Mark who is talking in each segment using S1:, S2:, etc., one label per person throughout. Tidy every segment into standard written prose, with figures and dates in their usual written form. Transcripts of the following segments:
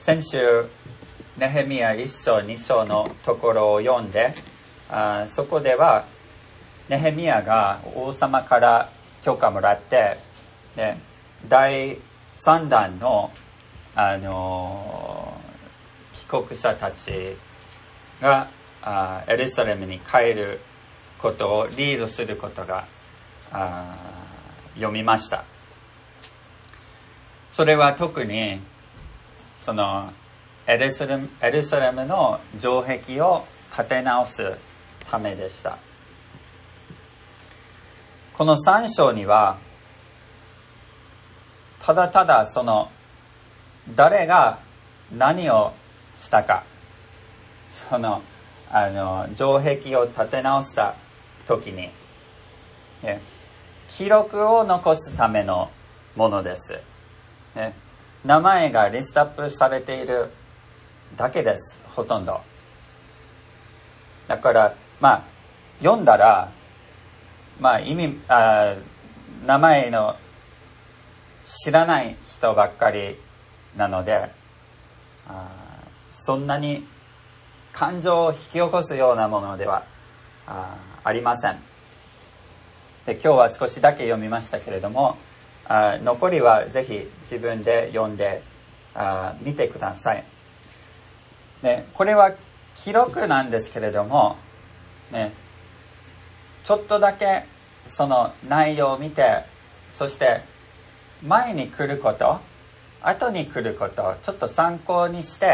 S1: 先週ネヘミヤ1章2章のところを読んで、そこではネヘミヤが王様から許可もらって、ね、第3弾の、帰国者たちがエルサレムに帰ることをリードすることが読みました。それは特にそのエルサレムの城壁を建て直すためでした。この3章にはただただその誰が何をしたか、その城壁を建て直した時に、記録を残すためのものです。名前がリストアップされているだけです、ほとんど。だから読んだら名前の知らない人ばっかりなので、そんなに感情を引き起こすようなものではありません。で、今日は少しだけ読みましたけれども、残りはぜひ自分で読んで見てください。で、これは記録なんですけれども、ちょっとだけその内容を見て、そして前に来ること、後に来ること、ちょっと参考にして、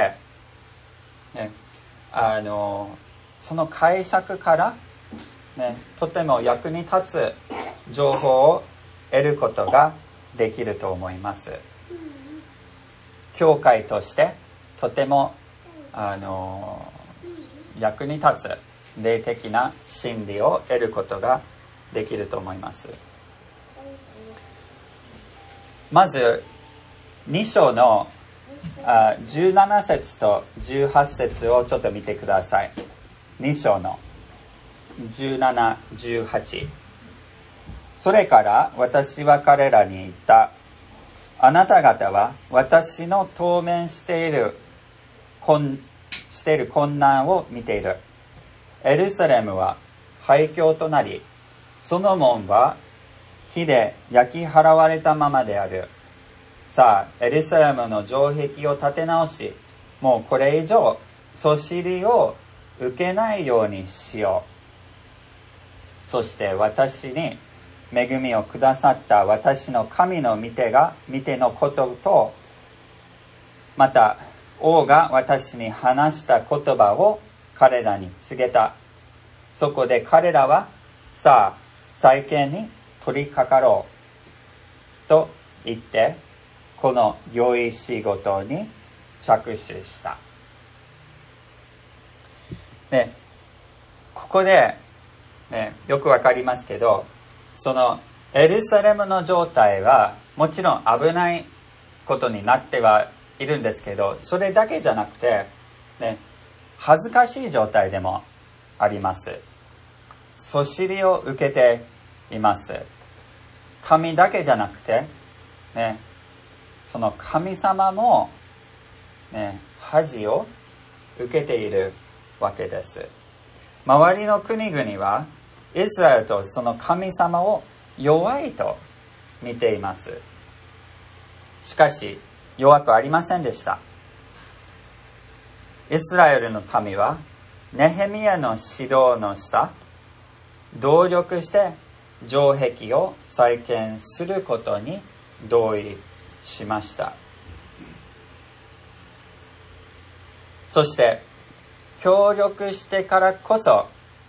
S1: その解釈から、とても役に立つ情報を得ることができると思います。教会としてとても役に立つ霊的な真理を得ることができると思います。まず2章の17節と18節をちょっと見てください。2章の17、18。それから私は彼らに言った。あなた方は私の当面している困難を見ている。エルサレムは廃墟となり、その門は火で焼き払われたままである。さあ、エルサレムの城壁を建て直し、もうこれ以上そしりを受けないようにしよう。そして私に恵みをくださった私の神の御手のことと、また王が私に話した言葉を彼らに告げた。そこで彼らは、さあ、再建に取り掛かろうと言って、この良い仕事に着手した。ここで、よくわかりますけど、そのエルサレムの状態はもちろん危ないことになってはいるんですけど、それだけじゃなくて、恥ずかしい状態でもあります。そしりを受けています。神だけじゃなくて、その神様も、恥を受けているわけです。周りの国々はイスラエルとその神様を弱いと見ています。しかし弱くありませんでした。イスラエルの民はネヘミヤの指導の下、協力して城壁を再建することに同意しました。そして協力してからこそ、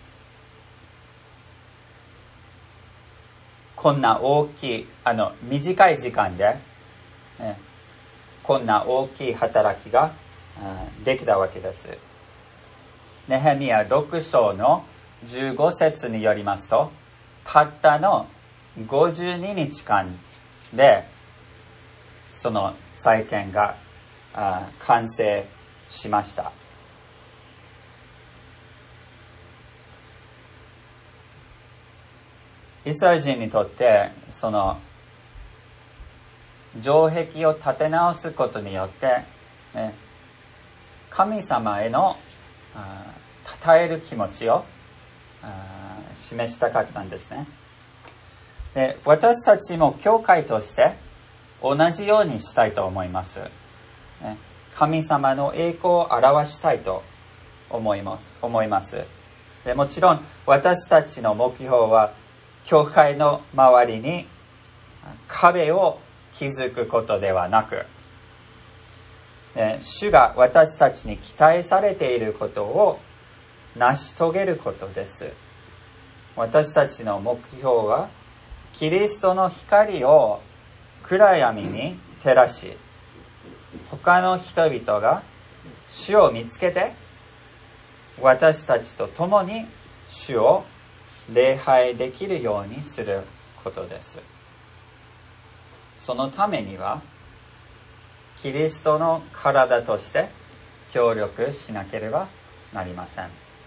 S1: こんな大きい短い時間で、こんな大きい働きができたわけです。ネヘミヤ6章の15節によりますと、たったの52日間でその再建が完成しました。イスラエル人にとってその城壁を建て直すことによって、 神様への称える気持ちを示したかったんですね。で、私たちも教会として同じようにしたいと思います。神様の栄光を表したいと思います。で、もちろん私たちの目標は教会の周りに壁を築くことではなく、主が私たちに期待されていることを成し遂げることです。私たちの目標はキリストの光を暗闇に照らし、他の人々が主を見つけて、私たちと共に主を礼拝できるようにすることです。そのためには、キリストの体として協力しなければなりません。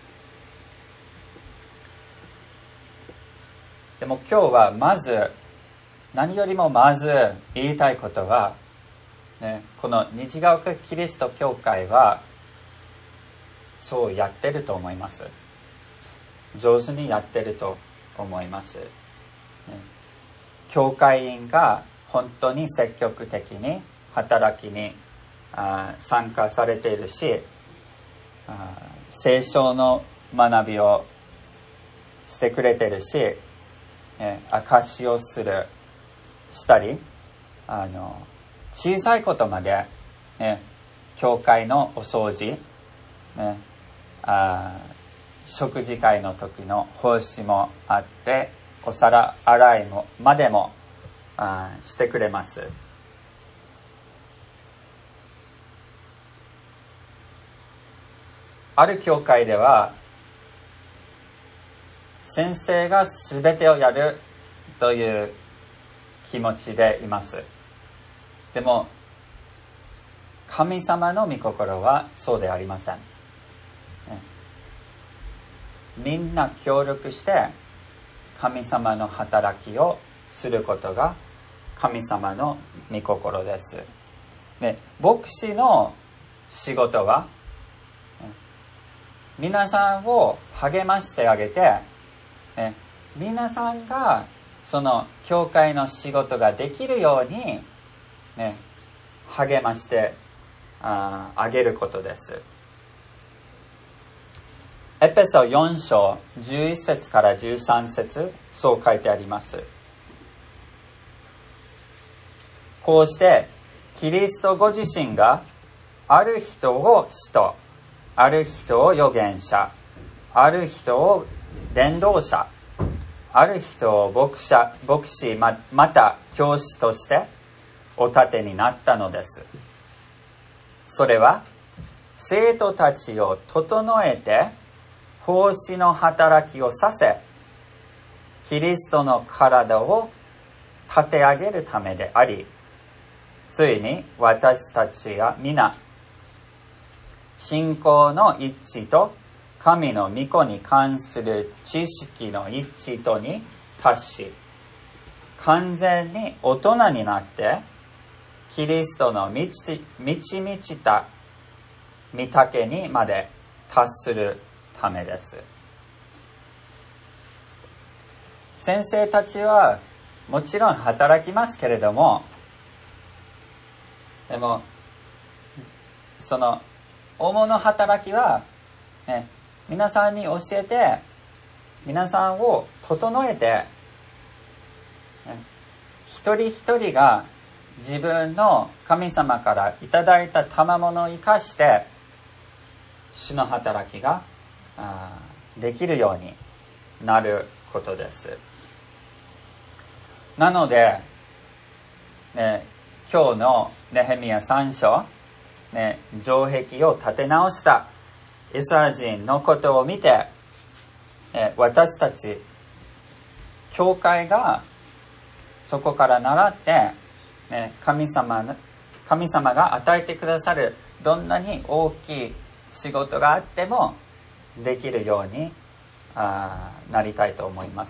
S1: でも今日は何よりもまず言いたいことは、この虹ヶ丘キリスト教会はそうやってると思います。上手にやってると思います。教会員が本当に積極的に働きに参加されているし、聖書の学びをしてくれているし、証しをしたり、小さいことまで、教会のお掃除、食事会の時の奉仕もあって、お皿洗いまでもしてくれます。ある教会では、先生が全てをやるという気持ちでいます。でも、神様の御心はそうでありません。みんな協力して神様の働きをすることが神様の御心です。で、牧師の仕事は皆さんを励ましてあげて、皆さんがその教会の仕事ができるように、励ましてあげることです。エペソ4章11節から13節、そう書いてあります。こうしてキリストご自身がある人を使徒、ある人を預言者、ある人を伝道者、ある人を牧師、また教師としてお立てになったのです。それは生徒たちを整えて奉仕の働きをさせ、キリストの体を立て上げるためであり、ついに私たちが皆信仰の一致と神の御子に関する知識の一致とに達し、完全に大人になってキリストの満ち満ちた御丈にまで達するためです。先生たちはもちろん働きますけれども、でもその主の働きは、皆さんに教えて、皆さんを整えて、一人一人が自分の神様からいただいた賜物を生かして主の働きができるようになることです。なので、今日のネヘミヤ3章、城壁を建て直したイスラエル人のことを見て、私たち教会がそこから習って、神様が与えてくださるどんなに大きい仕事があってもできるようになりたいと思います。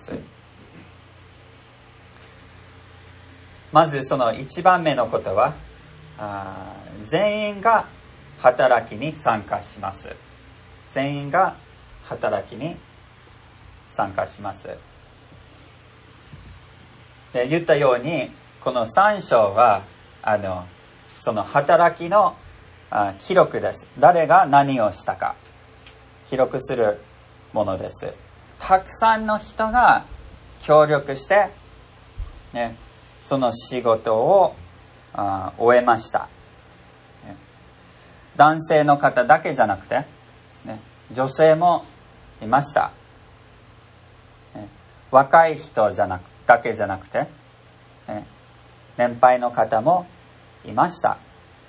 S1: まずその一番目のことは、全員が働きに参加します。全員が働きに参加します。で、言ったように、この3章は、その働きの記録です。誰が何をしたか、記録するものです。たくさんの人が協力して、ね、その仕事を終えました。男性の方だけじゃなくて、ね、女性もいました。若い人だけじゃなくて、年配の方もいました。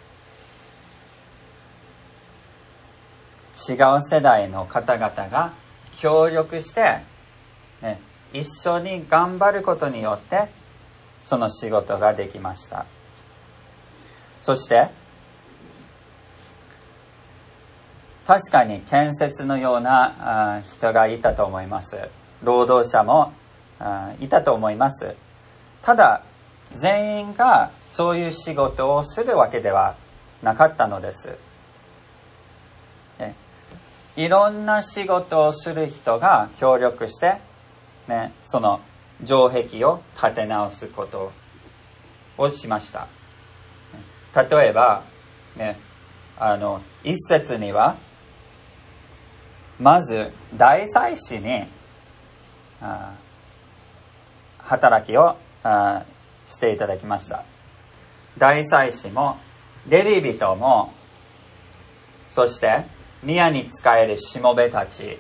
S1: 違う世代の方々が協力して、一緒に頑張ることによってその仕事ができました。そして確かに建設のような人がいたと思います。労働者もいたと思います。ただ全員がそういう仕事をするわけではなかったのです。いろんな仕事をする人が協力して、その城壁を建て直すことをしました。例えば、一節にはまず大祭司に働きをしていただきました。大祭司もレビ人も、そして宮に仕えるしもべたち、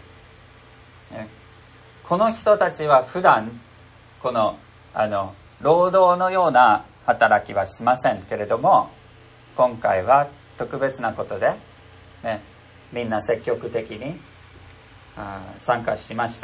S1: この人たちは普段この労働のような働きはしませんけれども、今回は特別なことで、みんな積極的に参加しました。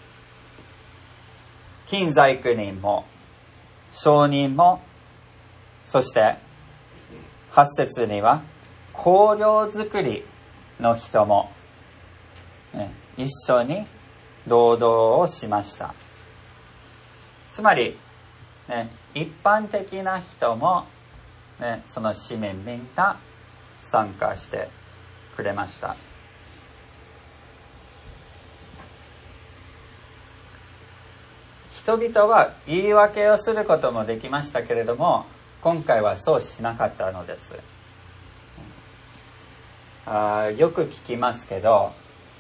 S1: 金細工人も商人も、そして8節には香料作りの人も、一緒に労働をしました。つまり、一般的な人も、その市民みんな参加してくれました。人々は言い訳をすることもできましたけれども、今回はそうしなかったのです。よく聞きますけど、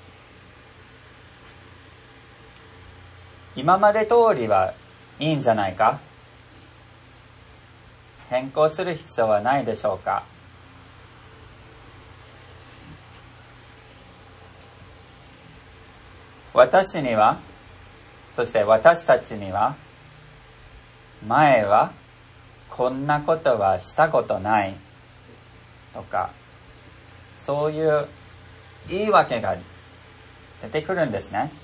S1: 今まで通りはいいんじゃないか？変更する必要はないでしょうか？私には、そして私たちには、前はこんなことはしたことないとか、そういう言い訳が出てくるんですね。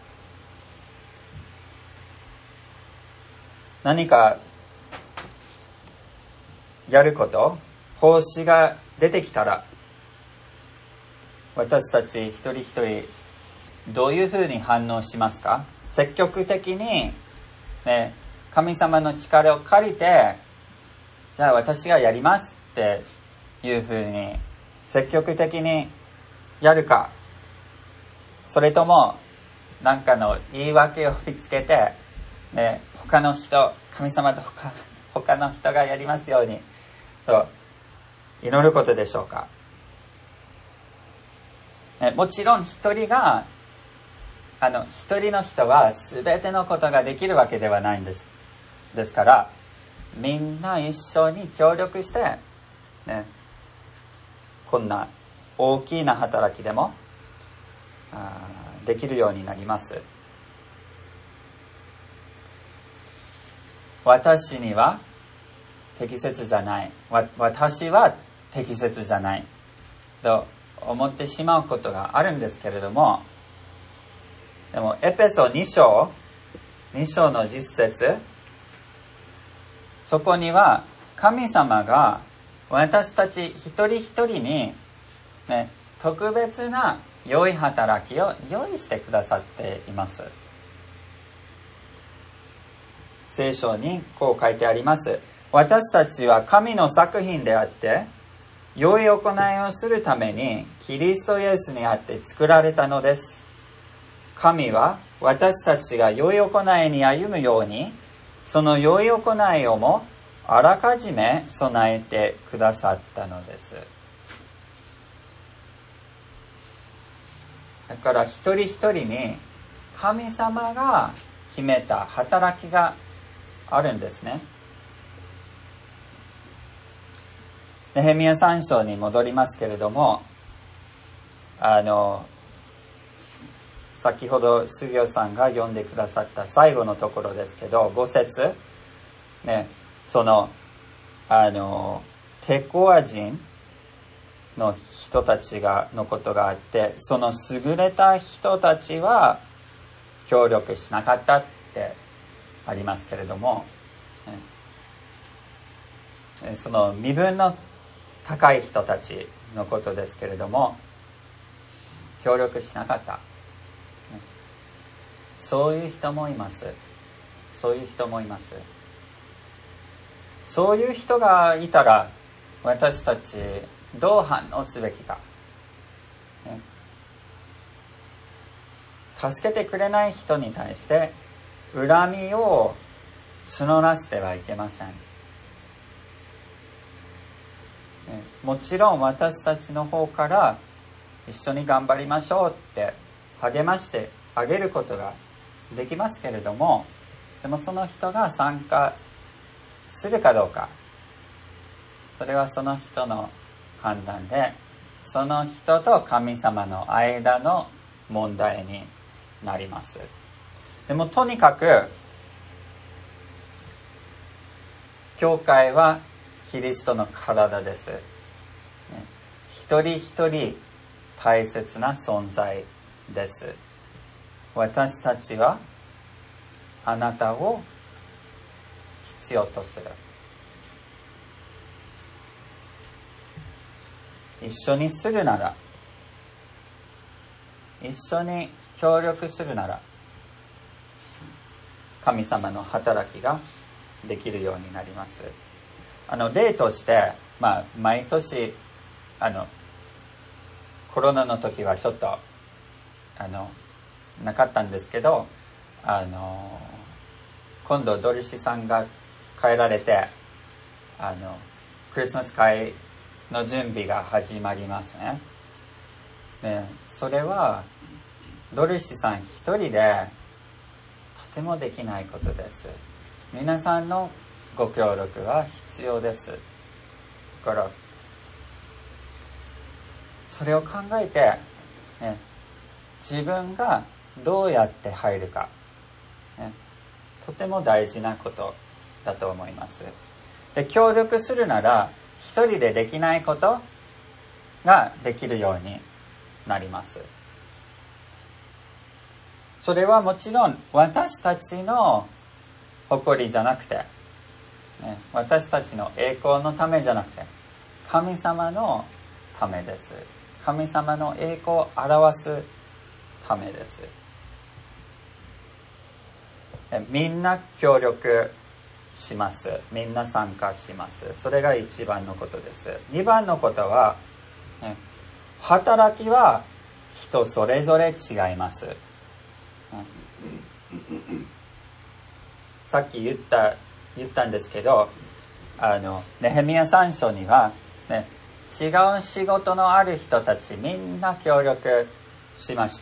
S1: 何かやること、奉仕が出てきたら、私たち一人一人どういうふうに反応しますか？積極的に、神様の力を借りて、じゃあ私がやりますっていうふうに積極的にやるか、それとも何かの言い訳を見つけて、他の人、神様と他の人がやりますようにと祈ることでしょうか？もちろん一人の人は全てのことができるわけではないんです。ですから、みんな一緒に協力して、こんな大きな働きでもできるようになります。私には適切じゃない。私は適切じゃない。と思ってしまうことがあるんですけれども、でもエペソ2章の10節、そこには神様が私たち一人一人に、特別な良い働きを用意してくださっています。聖書にこう書いてあります。私たちは神の作品であって、 良い行いをするためにキリストイエスにあって作られたのです。神は私たちが良い行いに歩むように、その良い行いをもあらかじめ備えてくださったのです。だから一人一人に神様が決めた働きがあるんですね。ネヘミヤ3章に戻りますけれども、先ほど杉尾さんが読んでくださった最後のところですけど、5節ね、そのテコア人の人たちのことがあって、その優れた人たちは協力しなかったってありますけれども、その身分の高い人たちのことですけれども、協力しなかった。そういう人もいます。そういう人もいます。そういう人がいたら、私たちどう反応すべきか。助けてくれない人に対して恨みを募らせてはいけません。もちろん私たちの方から一緒に頑張りましょうって励ましてあげることができますけれども、でもその人が参加するかどうか、それはその人の判断で、その人と神様の間の問題になります。でもとにかく教会はキリストの体です。一人一人大切な存在です。私たちはあなたを必要とする。一緒にするなら、一緒に協力するなら、神様の働きができるようになります。例として、毎年コロナの時はちょっとなかったんですけど、今度ドリシさんが帰られてクリスマス会の準備が始まりますね。それはドリシさん一人でとてもできないことです。皆さんのご協力が必要です。だからそれを考えて、自分がどうやって入るか、とても大事なことだと思います。で、協力するなら一人でできないことができるようになります。それはもちろん私たちの誇りじゃなくて、私たちの栄光のためじゃなくて、神様のためです。神様の栄光を表すためです。みんな協力します。みんな参加します。それが一番のことです。二番のことは、働きは人それぞれ違います。さっき言ったんですけど、ネヘミヤ3章には、違う仕事のある人たちみんな協力しました。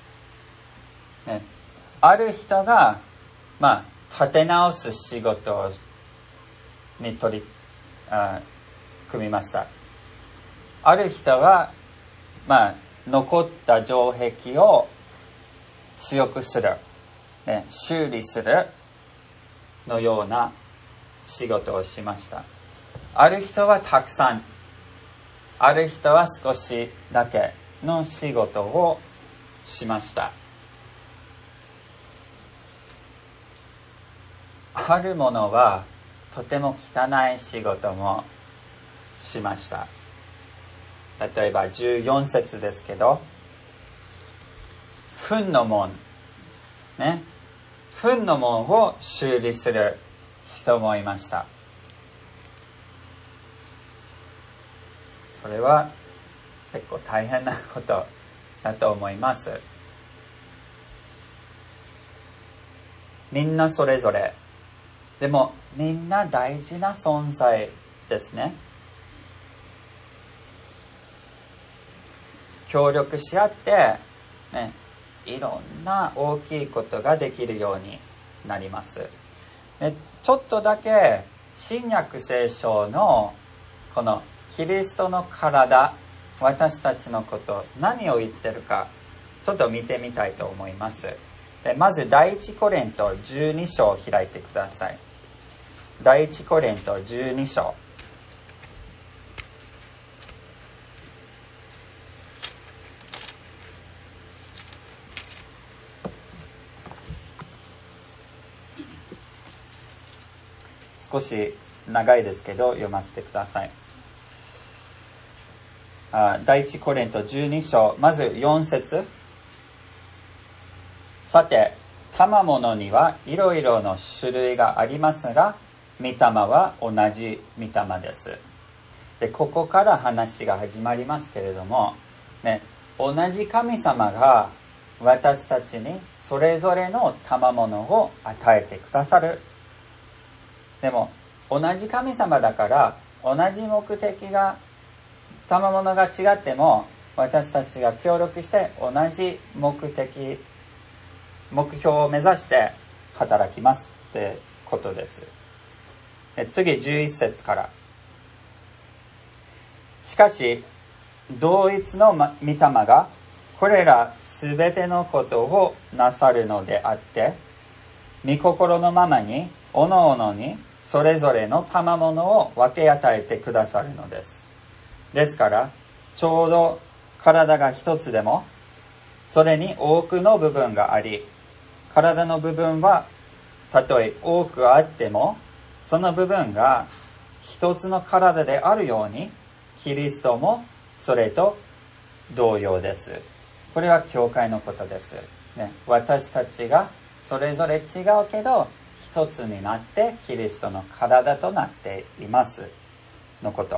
S1: ある人が立て直す仕事に組みました。ある人は残った城壁を強くする、修理するのような仕事をしました。ある人はたくさん、ある人は少しだけの仕事をしました。あるものはとても汚い仕事もしました。例えば14節ですけど、糞の門、糞の門を修理する人もいました。 それは結構大変なことだと思います。みんなそれぞれ。でもみんな大事な存在ですね。協力し合って、ね、いろんな大きいことができるようになります。でちょっとだけ新約聖書のこのキリストの体、私たちのこと何を言ってるかちょっと見てみたいと思います。でまず第一コリント12章を開いてください。第一コリント12章。少し長いですけど読ませてください。第一コリント12章、まず4節。さて、賜物にはいろいろの種類がありますが、御霊は同じ御霊です。で、ここから話が始まりますけれども、ね、同じ神様が私たちにそれぞれの賜物を与えてくださる。でも、同じ神様だから、同じ目的が、賜物が違っても、私たちが協力して同じ目標を目指して働きますってことです。次11節から。しかし、同一の御霊がこれらすべてのことをなさるのであって、御心のままに、おのおのにそれぞれの賜物を分け与えてくださるのです。ですから、ちょうど体が一つでも、それに多くの部分があり、体の部分はたとえ多くあっても、その部分が一つの体であるように、キリストもそれと同様です。これは教会のことです。ね、私たちがそれぞれ違うけど、一つになってキリストの体となっていますのこと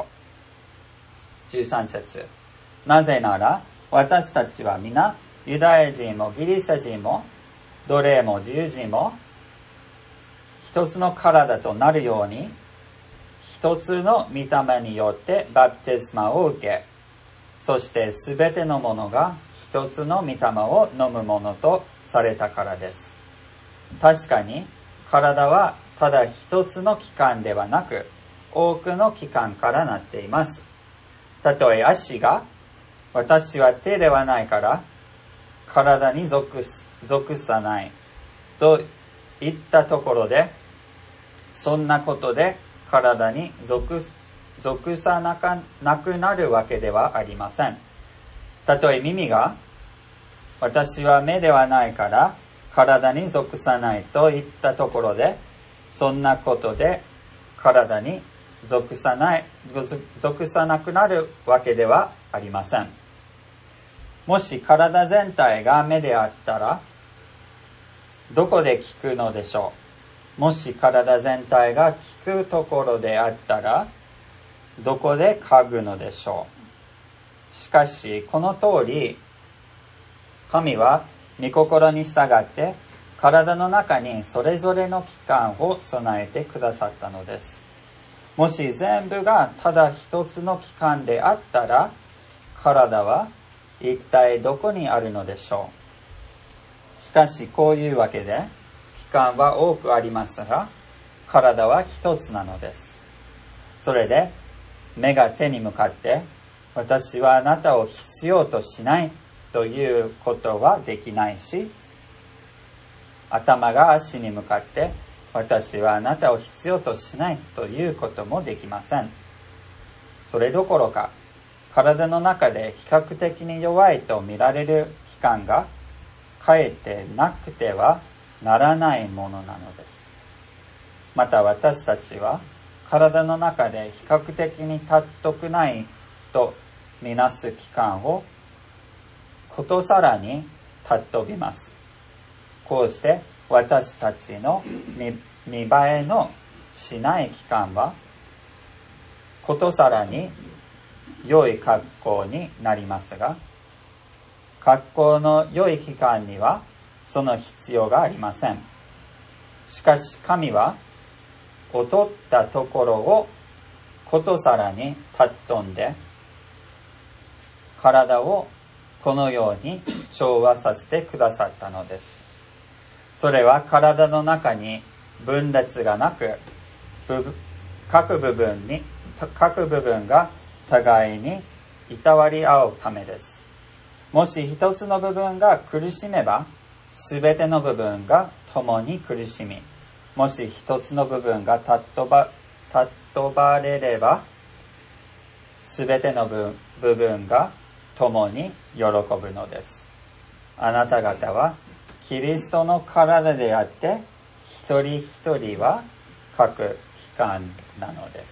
S1: 。13節。なぜなら私たちは皆ユダヤ人もギリシャ人も奴隷も自由人も一つの体となるように一つの御霊によってバプテスマを受け、そしてすべてのものが一つの御霊を飲むものとされたからです。確かに体はただ一つの器官ではなく多くの器官からなっています。たとえ足が私は手ではないから体に属さないと言ったところで、そんなことで体に属さなくなるわけではありません。たとえ耳が私は目ではないから体に属さないと言ったところで、そんなことで体に属さなくなるわけではありません。もし体全体が目であったら、どこで聞くのでしょう。もし体全体が聞くところであったら、どこで嗅ぐのでしょう。しかし、この通り、神は御心に従って体の中にそれぞれの器官を備えてくださったのです。もし全部がただ一つの器官であったら、体は一体どこにあるのでしょう。しかしこういうわけで、器官は多くありますが、体は一つなのです。それで、目が手に向かって、私はあなたを必要としないということはできないし、頭が足に向かって、私はあなたを必要としないということもできません。それどころか、体の中で比較的に弱いと見られる器官が、かえってなくてはならないものなのです。また私たちは、体の中で比較的に尊くないとみなす器官を、ことさらに尊びます。こうして私たちの見栄えのしない器官は、ことさらに良い格好になりますが、格好の良い期間にはその必要がありません。しかし神は劣ったところをことさらに尊んで、体をこのように調和させてくださったのです。それは体の中に分裂がなく、各部分が互いにいたわり合うためです。もし一つの部分が苦しめば、すべての部分が共に苦しみ、もし一つの部分が尊ばれれば、すべての部分が共に喜ぶのです。あなた方はキリストの体であって、一人一人は各機関なのです。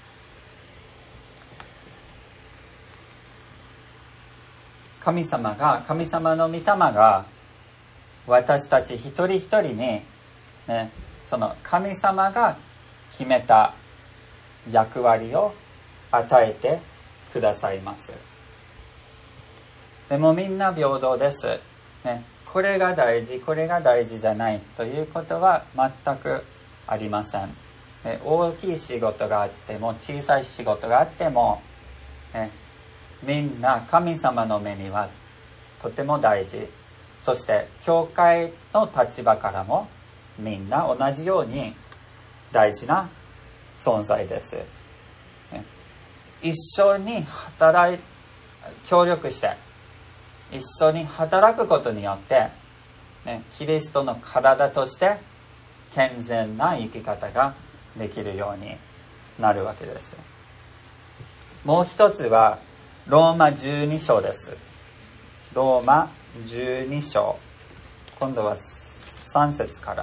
S1: 神様の御霊が私たち一人一人に、ね、その神様が決めた役割を与えてくださいます。でもみんな平等です。ね、これが大事、これが大事じゃないということは全くありません。大きい仕事があっても小さい仕事があっても、みんな神様の目にはとても大事。そして教会の立場からもみんな同じように大事な存在です。一緒に協力して一緒に働くことによって、キリストの体として健全な生き方ができるようになるわけです。もう一つはローマ12章です。ローマ12章。今度は3節から。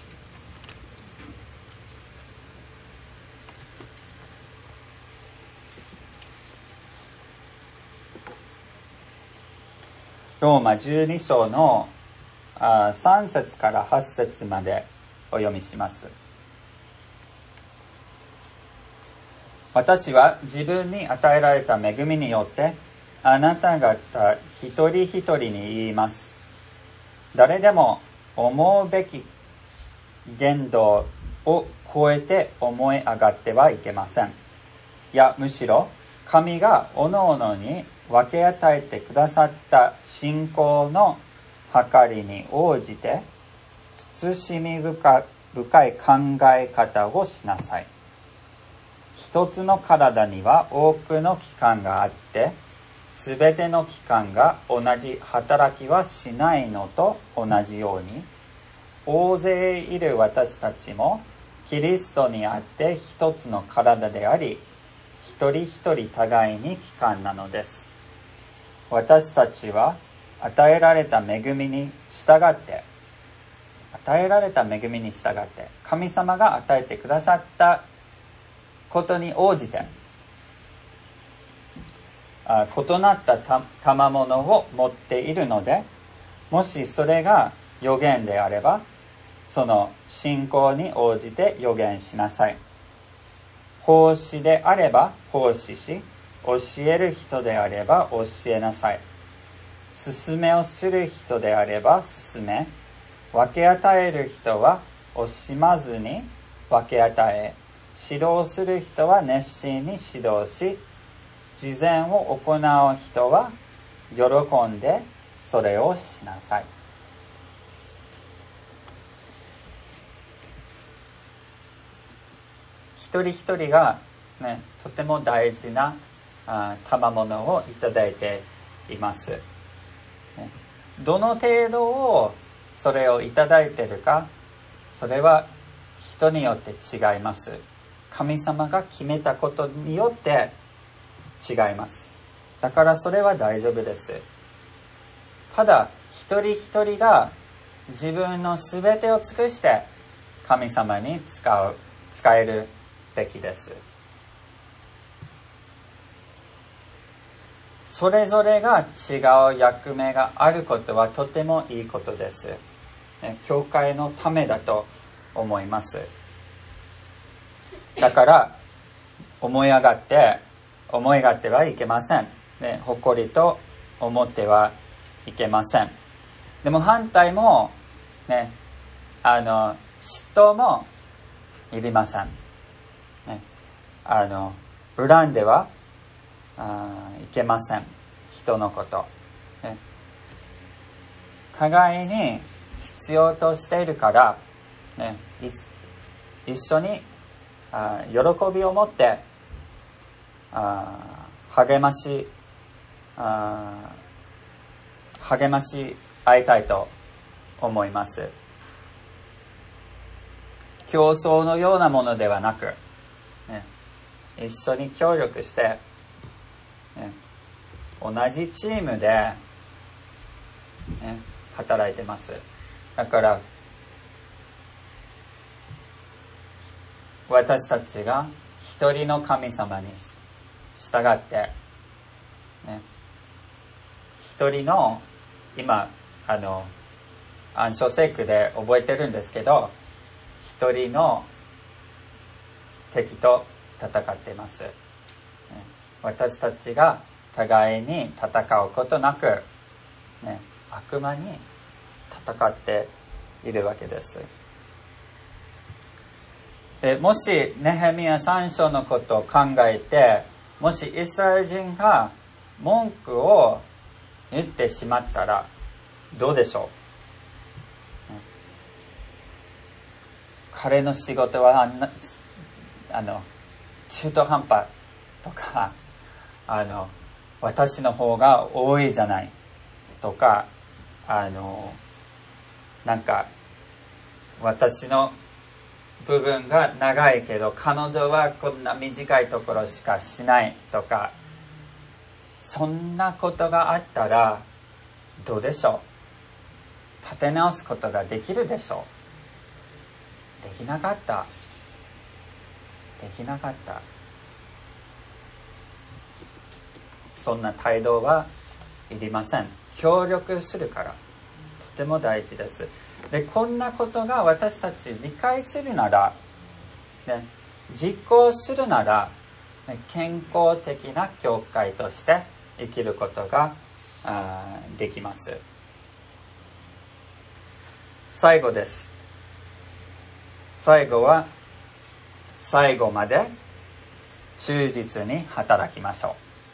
S1: ローマ12章の3節から8節までお読みします。私は自分に与えられた恵みによってあなた方一人一人に言います。誰でも思うべき限度を超えて思い上がってはいけません。いや、むしろ神が各々に分け与えてくださった信仰の計りに応じて慎み深い考え方をしなさい。一つの体には多くの器官があって、すべての器官が同じ働きはしないのと同じように、大勢いる私たちもキリストにあって一つの体であり、一人一人互いに器官なのです。私たちは与えられた恵みに従って、神様が与えてくださったことに応じて、異なった賜物を持っているので、もしそれが預言であれば、その信仰に応じて預言しなさい。奉仕であれば奉仕し、教える人であれば教えなさい。勧めをする人であれば勧め、分け与える人は惜しまずに分け与え、指導する人は熱心に指導し、慈善を行う人は喜んでそれをしなさい。一人一人が、とても大事な賜物をいただいています。どの程度をそれをいただいているか、それは人によって違います。神様が決めたことによって違います。だからそれは大丈夫です。ただ一人一人が自分のすべてを尽くして神様に使えるべきです。それぞれが違う役目があることはとてもいいことです。教会のためだと思います。だから思い上がって思い勝手はいけません。ね、誇りと思ってはいけません。でも反対も、ね、嫉妬もいりません。ね、恨んではいけません。人のこと。ね、互いに必要としているから、ね、一緒に喜びを持って励まし合いたいと思います。競争のようなものではなく、ね、一緒に協力して、ね、同じチームで、ね、働いてます。だから私たちが一人の神様に従って、ね、一人の今暗唱聖句で覚えてるんですけど、一人の敵と戦っています。私たちが互いに戦うことなく、ね、悪魔に戦っているわけです。もしネヘミヤ3章のことを考えて、もしイスラエル人が文句を言ってしまったらどうでしょう。彼の仕事は中途半端とか私の方が多いじゃないとかなんか私の部分が長いけど彼女はこんな短いところしかしないとか、そんなことがあったらどうでしょう。立て直すことができるでしょう。できなかった。そんな態度はいりません。協力するからとても大事です。で、こんなことが私たち理解するなら、ね、実行するなら、ね、健康的な教会として生きることができます。最後です。最後は最後まで忠実に働きましょう。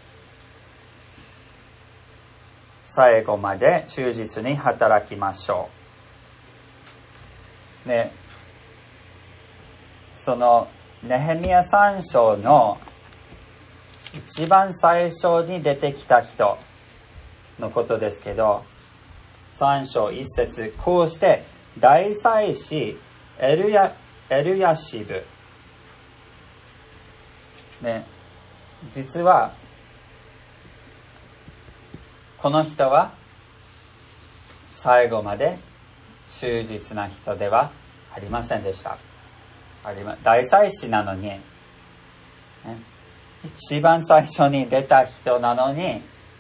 S1: 最後まで忠実に働きましょう。ね、そのネヘミヤ3章の一番最初に出てきた人のことですけど、3章1節、こうして大祭司エルヤシブ、ね、実はこの人は最後まで忠実な人ではありませんでした。大祭司なのに、ね、一番最初に出た人なのに、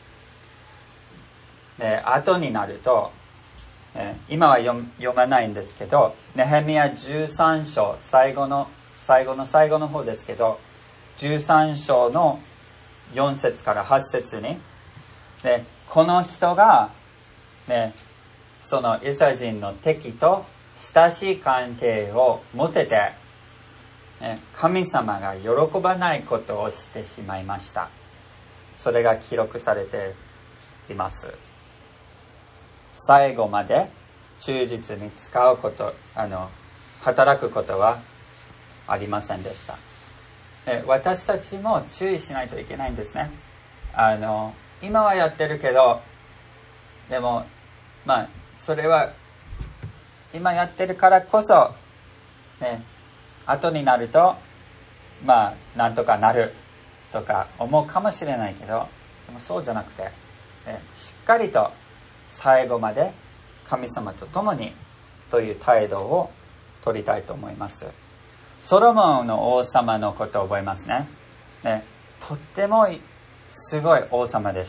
S1: 後になると、今は読まないんですけど、ネヘミヤ13章、最後の方ですけど、13章の4節から8節に、この人が、そのイスラエル人の敵と親しい関係を持てて、神様が喜ばないことをしてしまいました。それが記録されています。最後まで忠実に使うこと、働くことはありませんでした。私たちも注意しないといけないんですね。今はやってるけど、でもそれは今やってるからこそ、後になるとなんとかなるとか思うかもしれないけど、でもそうじゃなくて、しっかりと最後まで神様と共にという態度を取りたいと思います。ソロモンの王様のことを覚えますね。とってもすごい王様でした。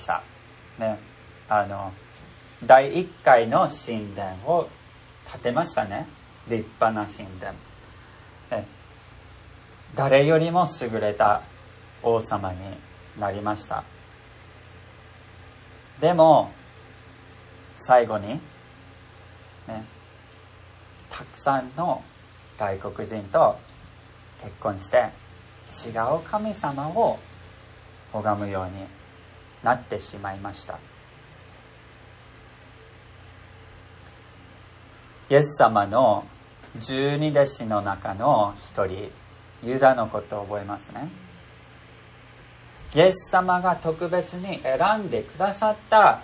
S1: 第1回の神殿を建てましたね。立派な神殿。誰よりも優れた王様になりました。でも最後に、たくさんの外国人と結婚して違う神様を拝むようになってしまいました。イエス様の12弟子の中の一人、ユダのことを覚えますね。イエス様が特別に選んでくださった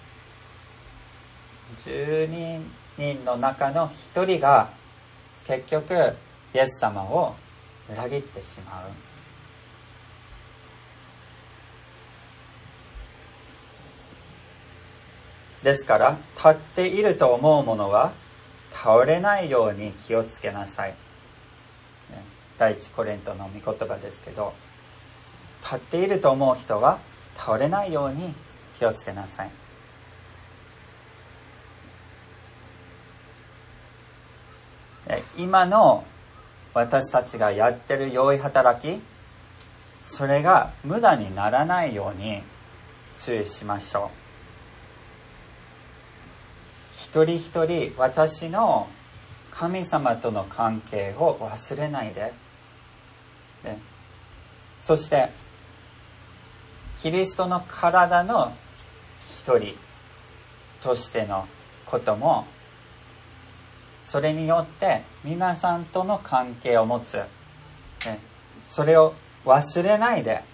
S1: 12人の中の一人が結局イエス様を裏切ってしまう。ですから立っていると思うものは倒れないように気をつけなさい。第一コリントの御言葉ですけど、立っていると思う人は倒れないように気をつけなさい。今の私たちがやってる良い働き、それが無駄にならないように注意しましょう。一人一人私の神様との関係を忘れないで、そしてキリストの体の一人としてのことも、それによって皆さんとの関係を持つ、それを忘れないで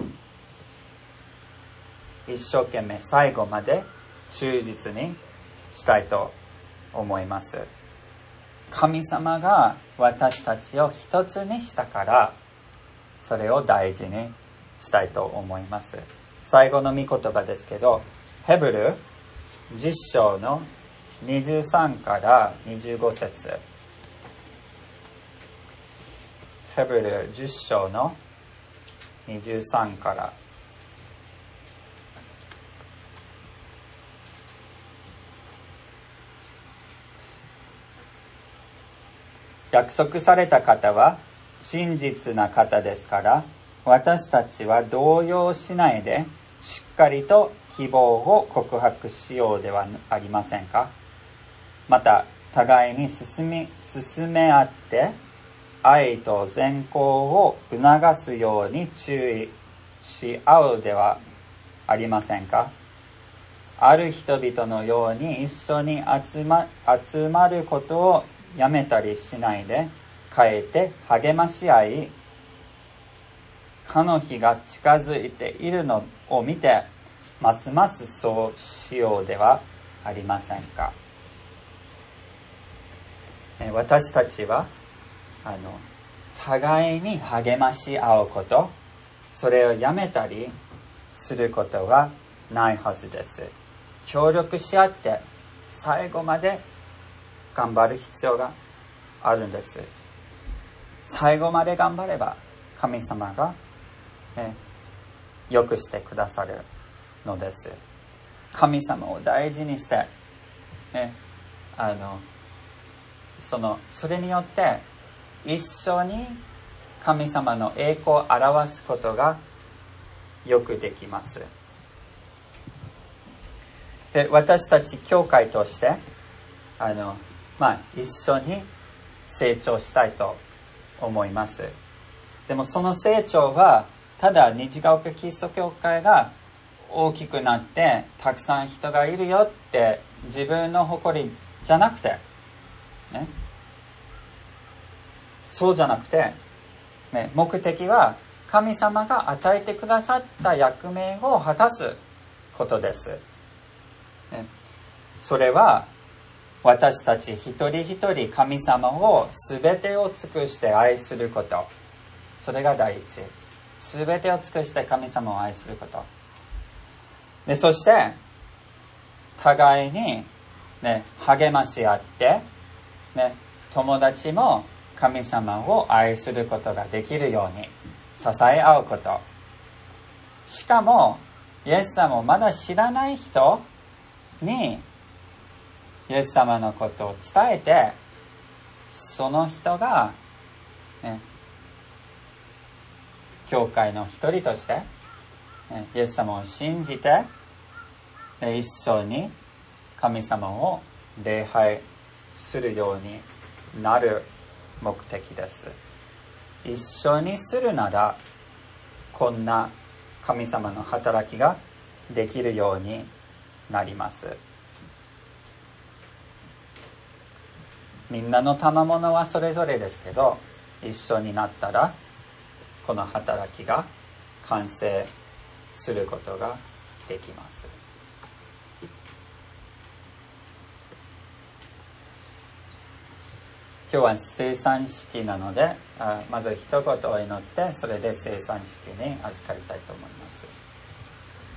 S1: 一生懸命最後まで忠実にしたいと思います。神様が私たちを一つにしたから、それを大事にしたいと思います。最後の御言葉ですけど、ヘブル10章の23から25節。ヘブル10章の23から。約束された方は真実な方ですから、私たちは動揺しないでしっかりと希望を告白しようではありませんか。また互いに進め合って愛と善行を促すように注意し合うではありませんか。ある人々のように一緒に集まることをやめたりしないで、かえって励まし合い、かの日が近づいているのを見て、ますますそうしようではありませんか。私たちは互いに励まし合うこと、それをやめたりすることはないはずです。協力し合って最後まで頑張る必要があるんです。最後まで頑張れば神様が、良くしてくださるのです。神様を大事にして、それによって一緒に神様の栄光を表すことがよくできます。で、私たち教会として一緒に成長したいと思います。でもその成長はただ虹ヶ丘キリスト教会が大きくなってたくさん人がいるよって自分の誇りじゃなくて、そうじゃなくて、目的は神様が与えてくださった役目を果たすことです。それは私たち一人一人神様を全てを尽くして愛すること。それが第一。全てを尽くして神様を愛すること。で、そして互いに、励まし合って、友達も神様を愛することができるように支え合うこと。しかもイエス様をまだ知らない人にイエス様のことを伝えて、その人が、教会の一人としてイエス様を信じて一緒に神様を礼拝するようになる目的です。一緒にするならこんな神様の働きができるようになります。みんなの賜物はそれぞれですけど、一緒になったらこの働きが完成することができます。今日は生産式なので、まず一言を祈って、それで生産式に預かりたいと思います。